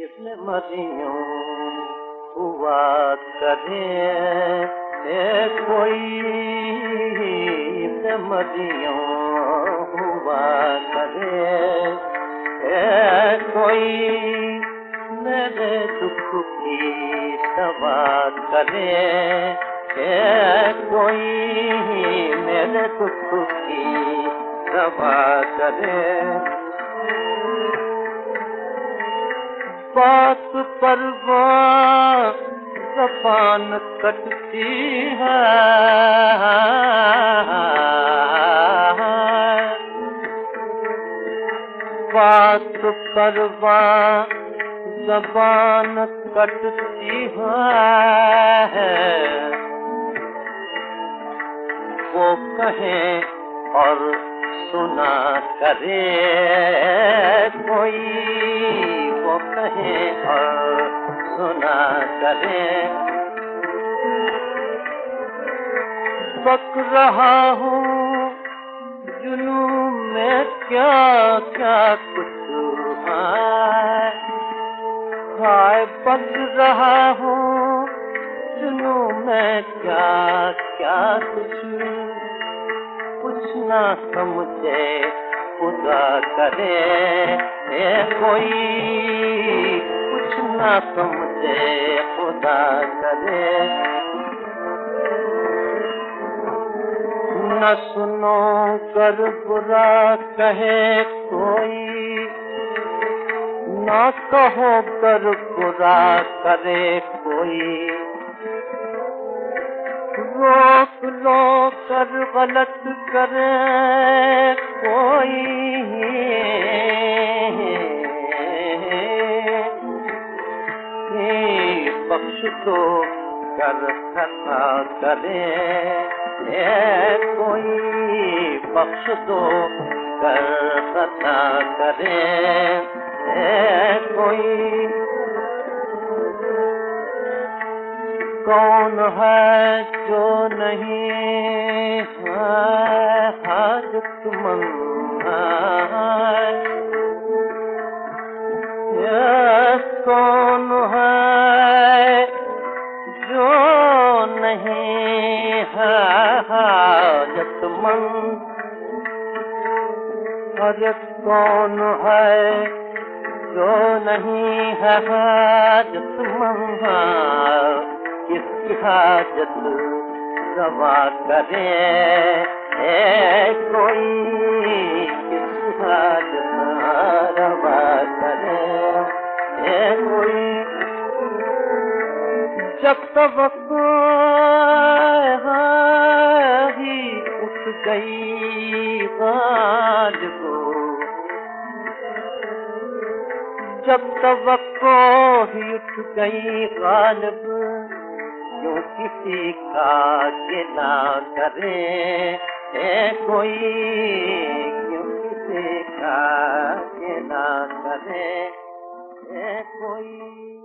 इसमें मरियों हुआ करे कोई इसमें मरियों हुआ करे कोई मेरे दुख की दवा करे कोई मेरे दुख की दवा करे। बात परवान ज़बान कटती है बात परवान ज़बान कटती है वो कहे और सुना करे कोई वो कहे और सुना करे। बक रहा हूँ जुनून में क्या क्या कुछ हाय बक रहा हूँ जुनून में क्या क्या कुछ ना समझे खुदा करे कोई कुछ ना समझे खुदा करे। न सुनो कर बुरा कहे कोई न कहो कर बुरा करे कोई रोक लो कर गलत करे कोई बख्श दो कर खता करे कोई बख्श दो कर खता करे कोई। कौन है जो नहीं है हाजतमंद कौन है जो नहीं है हाजतमंद अरे कौन है जो नहीं है हाजतमंद किसकी हाजत रवा करे कोई किसकी हाजत रवा करे कोई। जब तक ही उठ गई गालिब जब तवक्को ही उठ गई गालिब क्यों किसी का गिला करे कोई क्यों किसी का गिला करे कोई।